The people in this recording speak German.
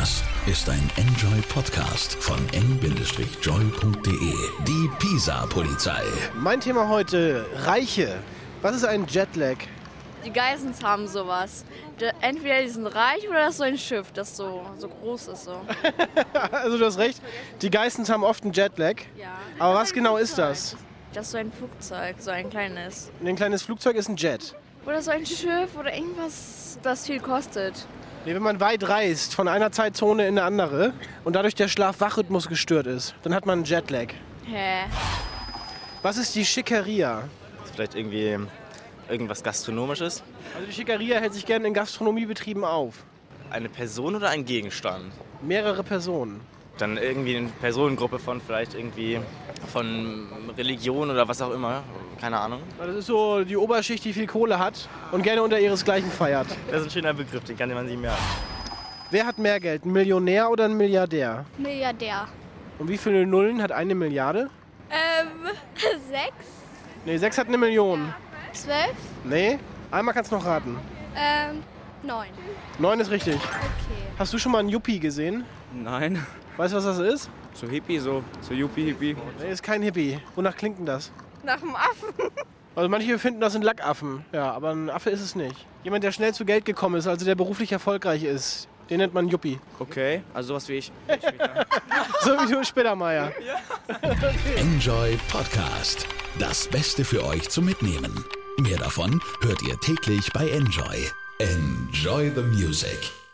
Das ist ein Enjoy-Podcast von n-joy.de. Die Pisa-Polizei. Mein Thema heute, Reiche. Was ist ein Jetlag? Die Geissens haben sowas. Entweder die sind reich oder das ist so ein Schiff, das so groß ist. So. Also du hast recht, die Geissens haben oft einen Jetlag. Ja. Aber was genau ist das? Das ist so ein Flugzeug, so ein kleines. Ein kleines Flugzeug ist ein Jet. Oder so ein Schiff oder irgendwas, das viel kostet. Nee, wenn man weit reist, von einer Zeitzone in eine andere und dadurch der Schlaf-Wach-Rhythmus gestört ist, dann hat man einen Jetlag. Hä? Was ist die Schickeria? Vielleicht irgendwie irgendwas Gastronomisches? Also die Schickeria hält sich gerne in Gastronomiebetrieben auf. Eine Person oder ein Gegenstand? Mehrere Personen. Dann irgendwie eine Personengruppe von vielleicht irgendwie von Religion oder was auch immer. Keine Ahnung. Das ist so die Oberschicht, die viel Kohle hat und gerne unter ihresgleichen feiert. Das ist ein schöner Begriff, den kann man sich merken. Wer hat mehr Geld, ein Millionär oder ein Milliardär? Milliardär. Und wie viele Nullen hat eine Milliarde? 6, Nee, 6 hat eine Million. 12, Nee, einmal kannst du noch raten. 9. 9 ist richtig. Okay. Hast du schon mal einen Yuppie gesehen? Nein, Weißt du, was das ist? so Hippie, so Yuppie. Nee, ist kein Hippie. Wonach klingt denn das? Nach dem Affen. Also manche finden, das sind Lackaffen. Ja, aber ein Affe ist es nicht. Jemand, der schnell zu Geld gekommen ist, also der beruflich erfolgreich ist, den nennt man Yuppie. Okay, also sowas wie ich. So wie du Spittermeier. Enjoy Podcast. Das Beste für euch zum Mitnehmen. Mehr davon hört ihr täglich bei Enjoy. Enjoy the music.